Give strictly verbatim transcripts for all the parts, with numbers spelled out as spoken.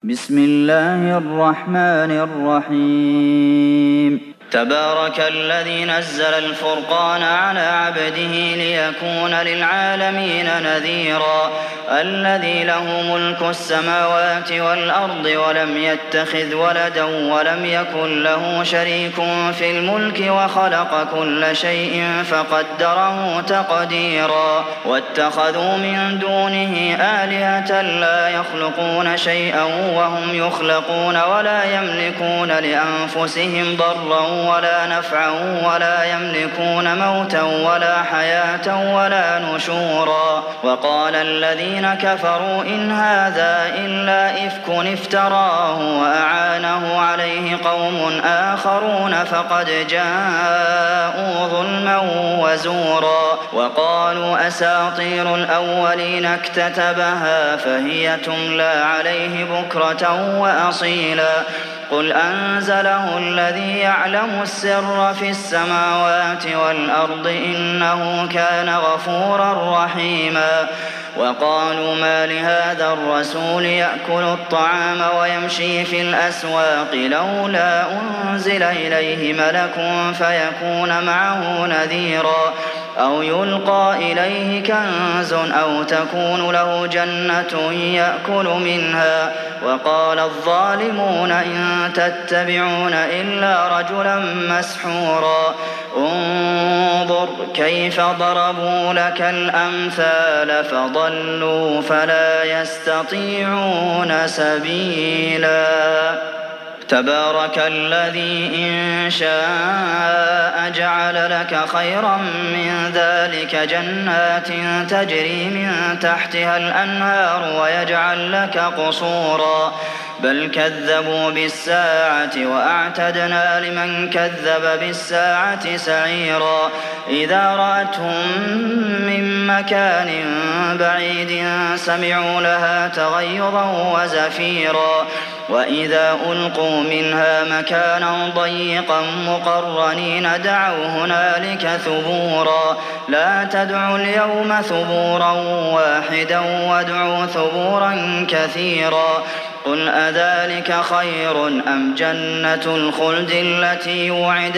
بسم الله الرحمن الرحيم تبارك الذي نزل الفرقان على عبده ليكون للعالمين نذيرا الذي له ملك السماوات والأرض ولم يتخذ ولدا ولم يكن له شريك في الملك وخلق كل شيء فقدره تقديرا واتخذوا من دونه آلهة لا يخلقون شيئا وهم يخلقون ولا يملكون لأنفسهم ضرا ولا نفعا ولا يملكون موتا ولا حياة ولا نشورا وقال الذين كفروا إن هذا إلا إفك افتراه وأعانه عليه قوم آخرون فقد جاءوا ظلما وزورا وقالوا أساطير الأولين اكتتبها فهي تملى عليه بكرة وأصيلا قل أنزله الذي يعلم السر في السماوات والأرض إنه كان غفورا رحيما وقالوا ما لهذا الرسول يأكل الطعام ويمشي في الأسواق لولا أنزل إليه ملك فيكون معه نذيرا أو يلقى إليه كنز أو تكون له جنة يأكل منها وقال الظالمون إن تتبعون إلا رجلا مسحورا انظر كيف ضربوا لك الأمثال فضلوا فلا يستطيعون سبيلا تبارك الذي إن شاء جعل لك خيرا من ذلك جنات تجري من تحتها الأنهار ويجعل لك قصورا بل كذبوا بالساعة وأعتدنا لمن كذب بالساعة سعيرا إذا رأتهم من مكان بعيد سمعوا لها تغيظا وزفيرا وإذا ألقوا منها مكانا ضيقا مقرنين دعوا هنالك ثبورا لا تدعوا اليوم ثبورا واحدا وادعوا ثبورا كثيرا قل أذلك خير أم جنة الخلد التي وعد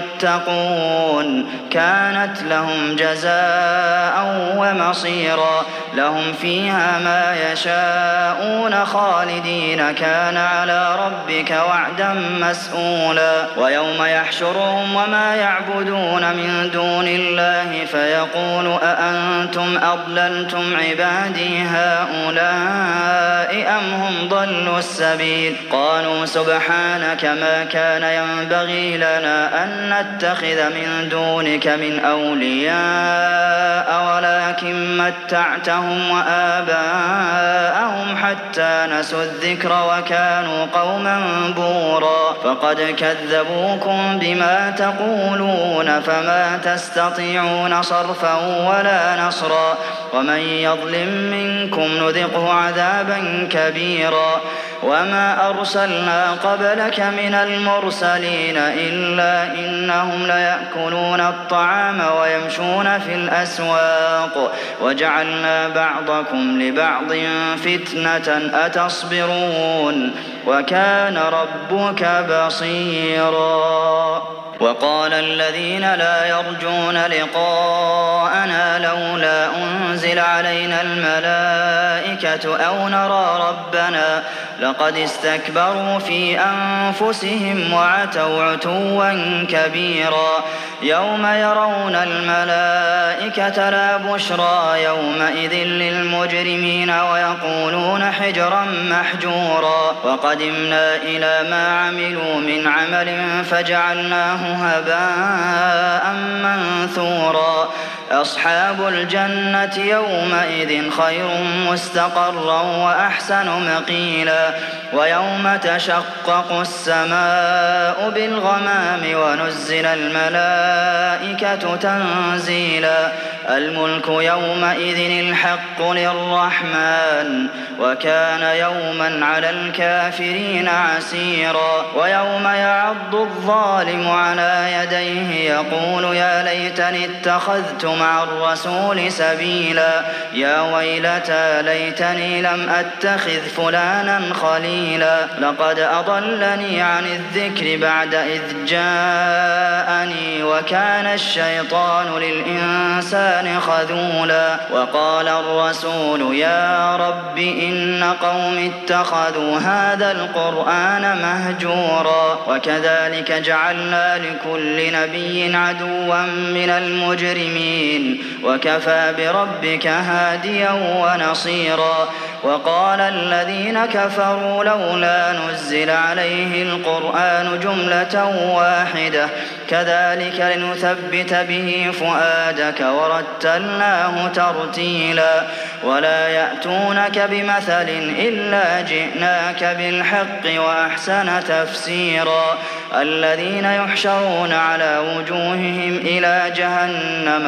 المتقون كانت لهم جزاء ومصيرا لهم فيها ما يشاءون خالدين كان على ربك وعدا مسئولا ويوم يحشرهم وما يعبدون من دون الله فيقول أأنتم أضللتم عبادي هؤلاء أم هم ضلوا السبيل قالوا سبحانك ما كان ينبغي لنا أن نتخذ من دونك من أولياء ولكن متعتهم وآباءهم حتى نسوا الذكر وكانوا قوما بورا فقد كذبوكم بما تقولون فما تستطيعون صرفا ولا نصرا ومن يظلم منكم نذقه عذابا كبيرا وما أرسلنا قبلك من المرسلين إلا إنهم ليأكلون الطعام ويمشون في الأسواق وجعلنا بعضكم لبعض فتنة أتصبرون وكان ربك بصيرا وقال الذين لا يرجون لقاءنا لولا أنزل علينا الملائكة أو نرى ربنا لقد استكبروا في أنفسهم وعتوا عتوا كبيرا يوم يرون الملائكة لا بشرى يومئذ للمجرمين ويقولون حجرا محجورا وقدمنا إلى ما عملوا من عمل فجعلناه هباء منثورا أصحاب الجنة يومئذ خير مستقرا وأحسن مقيلا ويوم تشقق السماء بالغمام ونزل الملائكة تنزيلا الملك يومئذ الحق للرحمن وكان يوما على الكافرين عسيرا ويوم يعض الظالم على يديه يقول يا ليتني اتخذت مع الرسول سبيلا يا ويلتى ليتني لم أتخذ فلانا خليلا لقد أضلني عن الذكر بعد إذ جاءني وكان الشيطان للإنسان خذولا وقال الرسول يا رب إن قوم اتخذوا هذا القرآن مهجورا وكذلك جعلنا لكل نبي عدوا من المجرمين وكفى بربك هاديا ونصيرا وقال الذين كفروا لولا نزل عليه القرآن جملة واحدة كذلك لنثبت به فؤادك ورتلناه ترتيلا ولا يأتونك بمثل إلا جئناك بالحق وأحسن تفسيرا الذين يحشرون على وجوههم إلى جهنم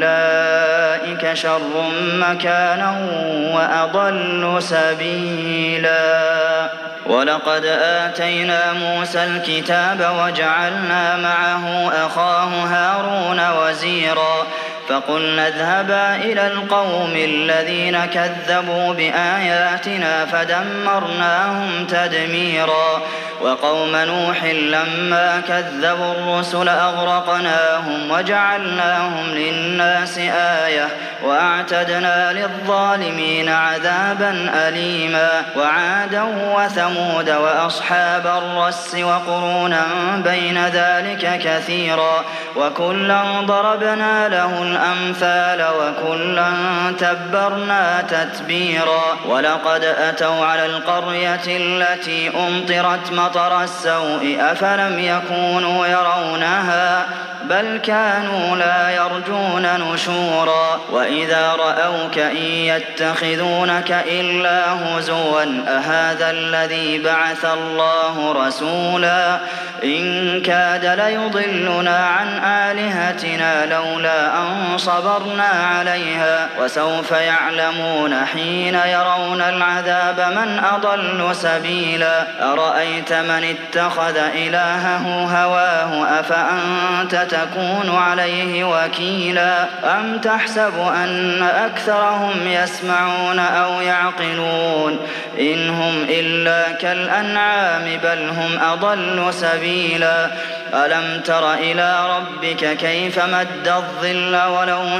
أولئك شر مكانا وأضل سبيلا ولقد آتينا موسى الكتاب وجعلنا معه أخاه هارون وزيرا فقلنا اذهبا إلى القوم الذين كذبوا بآياتنا فدمرناهم تدميرا وقوم نوح لما كذبوا الرسل أغرقناهم وجعلناهم للناس آية وأعتدنا للظالمين عذابا أليما وعادا وثمود وأصحاب الرس وقرونا بين ذلك كثيرا وكلا ضربنا له الأمثال وكلا تبرنا تتبيرا ولقد أتوا على القرية التي أمطرت مطر السوء أفلم يكونوا يرونها بل كانوا لا يرجون نشورا وإذا رأوك إن يتخذونك إلا هزوا أهذا الذي بعث الله رسولا إن كاد ليضلنا عن آلهتنا لولا أن صبرنا عليها وسوف يعلمون حين يرون العذاب من أضل سبيلا أرأيت من اتخذ إلهه هواه أفأنت تكون عليه وكيلا أم تحسب أن أكثرهم يسمعون أو يعقلون إن هم إلا كالأنعام بل هم أضل سبيلا ألم تر إلى ربك كيف مد الظل ولو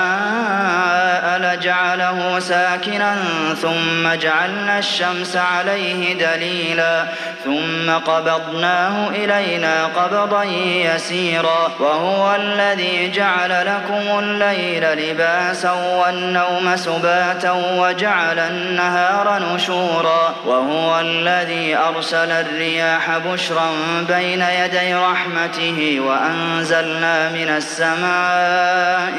شاء لجعله ساكنا ثم جعلنا الشمس عليه دليلا ثم قبضناه إلينا قبضا يسيرا وهو الذي جعل لكم الليل لباسا والنوم سباتا وجعل النهار نشورا وهو الذي أرسل الرياح بشرا بين يدي رحمته وأنزلنا من السماء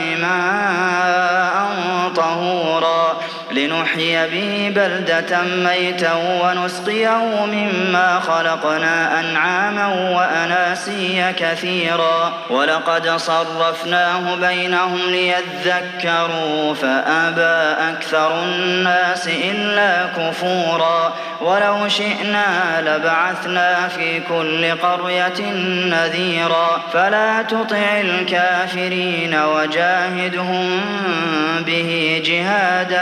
ماء طهورا لنحيي به بلدة ميتا ونسقيه مما خلقنا أنعاما وأناسيا كثيرا ولقد صرفناه بينهم ليذكروا فأبى أكثر الناس إلا كفورا ولو شئنا لبعثنا في كل قرية نذيرا فلا تطع الكافرين وجاهدهم به جهادا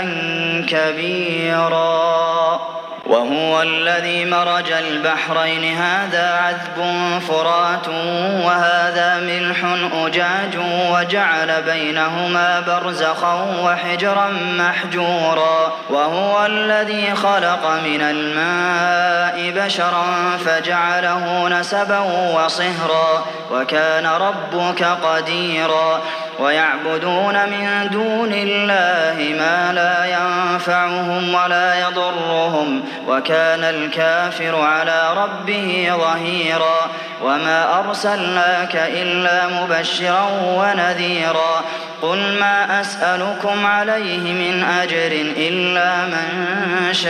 كبيرا وهو الذي مرج البحرين هذا عذب فرات وهذا ملح أجاج وجعل بينهما برزخا وحجرا محجورا وهو الذي خلق من الماء بشرا فجعله نسبا وصهرا وكان ربك قديرا ويعبدون من دون الله ما لا ينفعهم ولا يضرهم وكان الكافر على ربه ظهيرا وما أرسلناك إلا مبشرا ونذيرا قل ما أسألكم عليه من أجر إلا من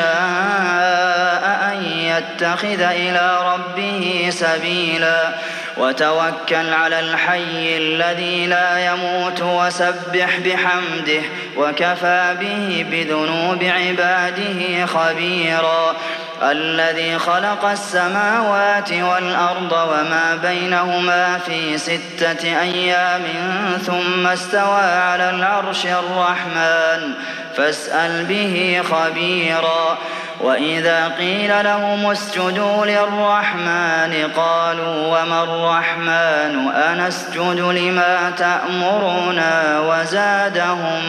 شاء أن يتخذ إلى ربه سبيلا وتوكل على الحي الذي لا يموت وسبح بحمده وكفى به بذنوب عباده خبيرا الذي خلق السماوات والأرض وما بينهما في ستة أيام ثم استوى على العرش الرحمن فاسأل به خبيرا وإذا قيل لهم اسجدوا للرحمن قالوا وما الرحمن أنسجد لما تأمرنا وزادهم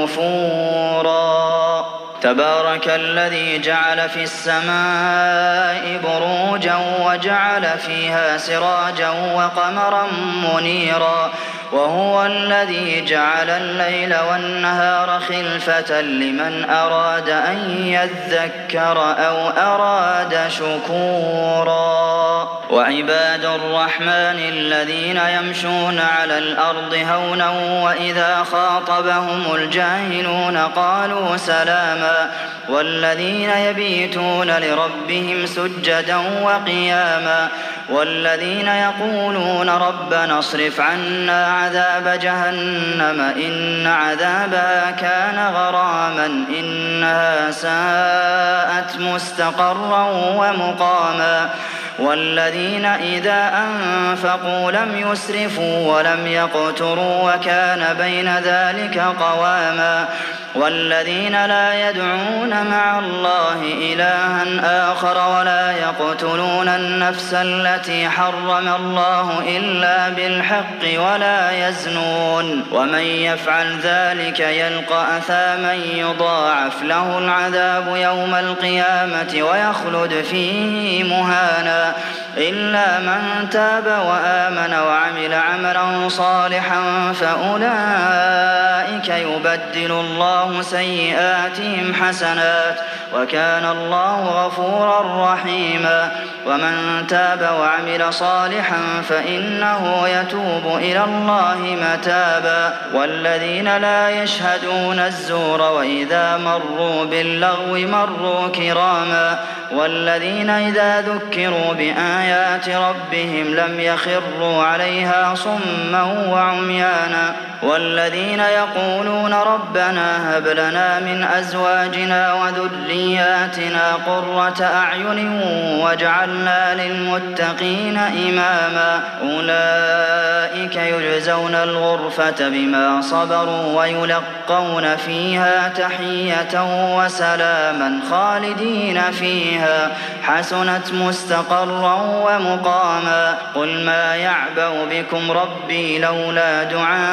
نفورا تبارك الذي جعل في السماء بروجا وجعل فيها سراجا وقمرا منيرا وهو الذي جعل الليل والنهار خلفة لمن أراد أن يذكر أو أراد شكورا وعباد الرحمن الذين يمشون على الأرض هونا وإذا خاطبهم الجاهلون قالوا سلاما والذين يبيتون لربهم سجدا وقياما والذين يقولون ربنا اصرف عنا عذاب جهنم إن عذابها كان غراما إنها ساءت مستقرا ومقاما والذين إذا أنفقوا لم يسرفوا ولم يقتروا وكان بين ذلك قواما والذين لا يدعون مع الله إلها آخر ولا يقتلون النفس التي حرم الله إلا بالحق ولا يزنون ومن يفعل ذلك يلقى أثاما يضاعف له العذاب يوم القيامة ويخلد فيه مهانا إلا من تاب وآمن وعمل عملا صالحا فأولئك يبدل الله سيئاتهم حسنات وكان الله غفورا رحيما ومن تاب وعمل صالحا فإنه يتوب إلى الله متابا والذين لا يشهدون الزور وإذا مروا باللغو مروا كراما والذين إذا ذكروا بآيات ربهم لم يخروا عليها صما وعميانا والذين يقولون ربنا هب لنا من أزواجنا وذرياتنا قرة أعين واجعلنا للمتقين إماما أولئك يجزون الغرفة بما صبروا ويلقون فيها تحية وسلاما خالدين فيها حسنت مستقرا ومقاما قل ما يعبأ بكم ربي لولا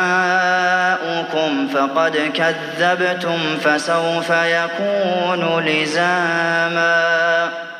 دعاؤكم فقد كذبتم فسوف يكون لزاما